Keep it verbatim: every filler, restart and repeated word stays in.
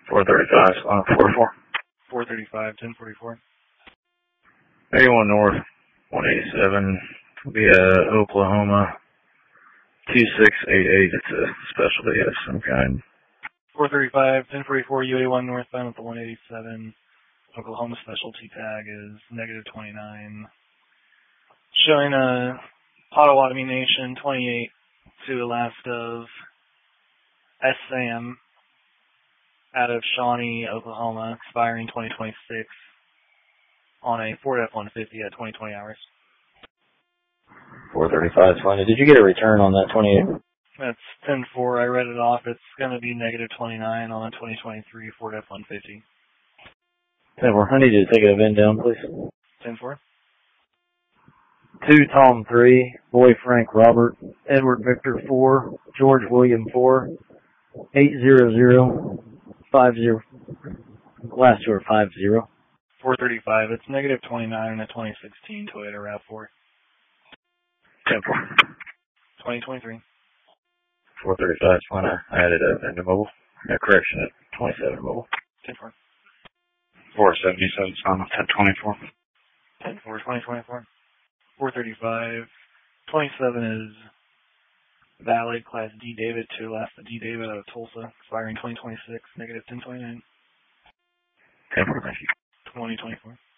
four thirty-five, uh, forty-four. four thirty-five, ten forty-four. eighty-one North, one eighty-seven, via Oklahoma, two six eight eight. It's a specialty of some kind. four thirty-five, ten forty-four, U eighty-one northbound with the one eighty-seven. Oklahoma specialty tag is negative twenty-nine. Showing a Potawatomi Nation twenty-eight to the last of S. Sam out of Shawnee, Oklahoma, expiring twenty twenty-six on a Ford F one fifty at twenty twenty hours. four thirty-five is fine. Did you get a return on that twenty-eight? That's ten four. I read it off. It's going to be negative twenty-nine on a twenty twenty-three Ford F one fifty. ten four. I need you to take it a VIN down, please. ten four. two Tom three, Boy Frank Robert, Edward Victor four, George William four, eight zero zero five zero. Last two are five zero. four thirty-five. It's negative twenty-nine on a twenty sixteen Toyota RAV four. ten four. twenty twenty-three. four thirty-five is fine. I added a into mobile. A correction at twenty-seven mobile. ten four. four seventy-seven is on ten twenty-four. ten four, twenty twenty-four. four thirty-five. twenty-seven is valid, class D David to last D David out of Tulsa, expiring twenty twenty-six, negative ten twenty-nine. ten four, thank you. twenty twenty-four.